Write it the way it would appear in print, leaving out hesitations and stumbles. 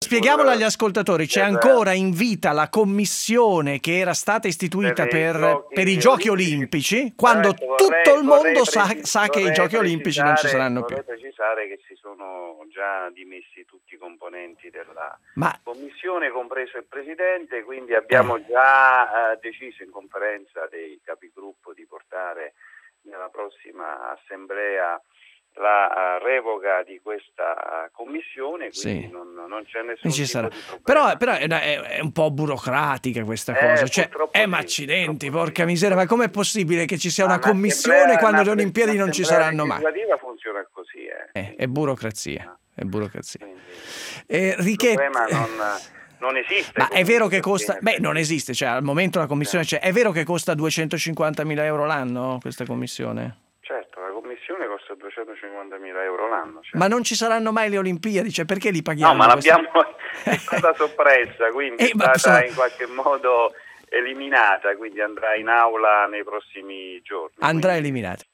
spieghiamolo agli ascoltatori, c'è ancora in vita la commissione che era stata istituita per i Giochi Olimpici, quando tutto il mondo sa che i Giochi Olimpici non ci saranno più. Vorrei precisare che si sono già dimessi tutti i componenti della commissione, compreso il presidente, quindi abbiamo già deciso in conferenza dei capigruppo di portare nella prossima assemblea la revoca di questa commissione, quindi non c'è nessun tipo di problema. Però è un po' burocratica questa cosa, ma accidenti, porca miseria, ma com'è possibile che ci sia una commissione quando le Olimpiadi non ci saranno mai? L'assemblea funziona così, è burocrazia, è burocrazia. Il problema non esiste. Ma è vero che costa... non esiste, cioè al momento la commissione c'è. È vero che costa 250.000 euro l'anno questa commissione? Certo, la commissione costa 250.000 euro l'anno. Certo. Ma non ci saranno mai le Olimpiadi, cioè perché li paghiamo? No, ma l'abbiamo... è stata soppressa, quindi è stata in qualche modo eliminata, quindi andrà in aula nei prossimi giorni. Andrà eliminata.